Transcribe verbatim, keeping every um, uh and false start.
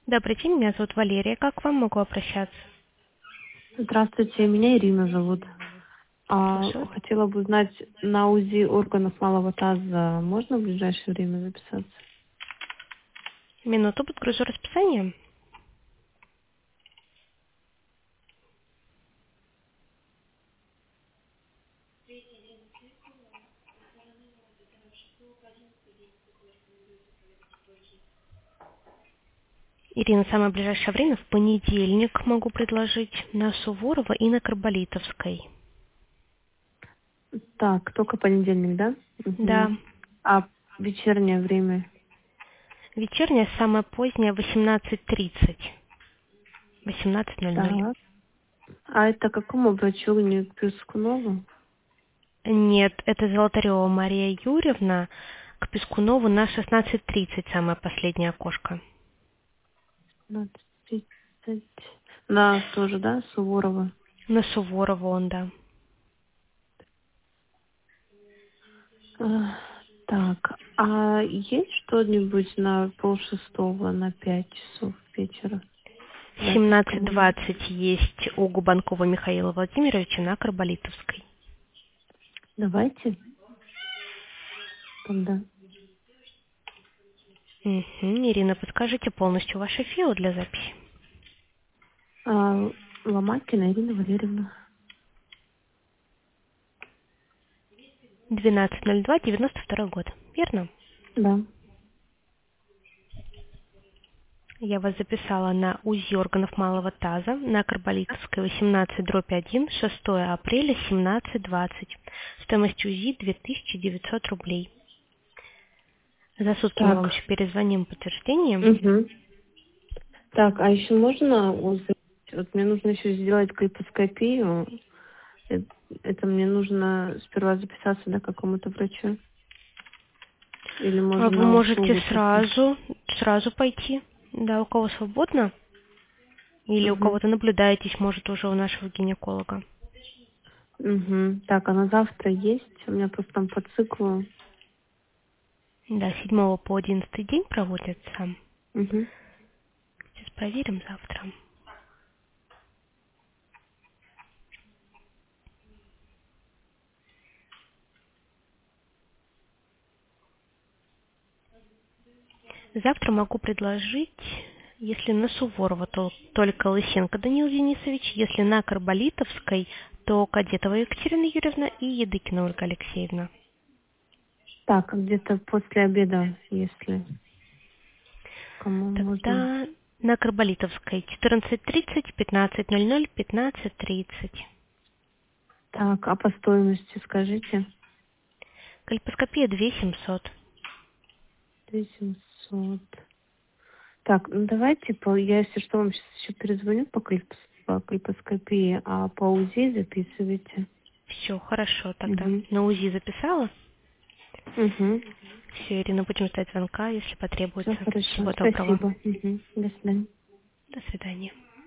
Добрый день, меня зовут Валерия. Как к вам могу обращаться? Здравствуйте, меня Ирина зовут. А, Слушаю. хотела бы узнать, на УЗИ органов малого таза можно в ближайшее время записаться? Минуту, подгружу расписание. Ирина, самое ближайшее время в понедельник могу предложить на Суворова и на Карболитовской. Так, только понедельник, да? Да. Угу. А вечернее время? Вечерняя самая поздняя восемнадцать тридцать. восемнадцать ноль ноль. Так. А это какому врачу? Не к Пискунову? Нет, это Золотарева Мария Юрьевна. К Пескунову на шестнадцать тридцать самое последнее окошко. пятнадцать тридцать. На тоже, да, Суворова? На Суворова он, да. А, так, а есть что-нибудь на полшестого, на пять часов вечера? семнадцать Запись. двадцать есть у Губанкова Михаила Владимировича на Карболитовской. Давайте тогда. Мгм. Ирина, подскажите полностью ваше ФИО для записи. А, Ломакина Ирина Валерьевна. двенадцать ноль два девяносто второй год. Верно? Да. Я вас записала на УЗИ органов малого таза на Карболитовской восемнадцать дробь один, шестое апреля, семнадцать двадцать. Стоимость УЗИ две тысячи девятьсот рублей. За сутки мы вам Так. еще перезвоним подтверждением. Угу. Так, а еще можно узнать, вот мне нужно еще сделать колпоскопию. Э, Это мне нужно сперва записаться до какому-то врачу. Или А можно Вы на можете услугу только. сразу, сразу пойти. Да, у кого свободно. Или у Угу. кого-то наблюдаетесь, может, уже у нашего гинеколога. Угу. Так, а на завтра есть? У меня просто там по циклу. Да, с седьмого по одиннадцатый день проводится. Угу. Сейчас проверим завтра. Завтра могу предложить, если на Суворова, то только Лысенко Даниил Денисович, если на Карболитовской, то Кадетова Екатерина Юрьевна и Едыкина Ольга Алексеевна. Так, а где-то после обеда, если кому можно. Тогда на Карболитовской четырнадцать тридцать, пятнадцать ноль ноль, пятнадцать тридцать. Так, а по стоимости скажите? Кольпоскопия две семьсот. две семьсот. Так, ну давайте, по, я если что, вам сейчас еще перезвоню по, кольпос, по кольпоскопии, а по УЗИ записывайте. Все, хорошо тогда. Угу. На УЗИ записала? Угу. Все, Ирина, будем ждать звонка, если Все потребуется. хорошо, Всего доброго. спасибо. Угу. До свидания. До свидания.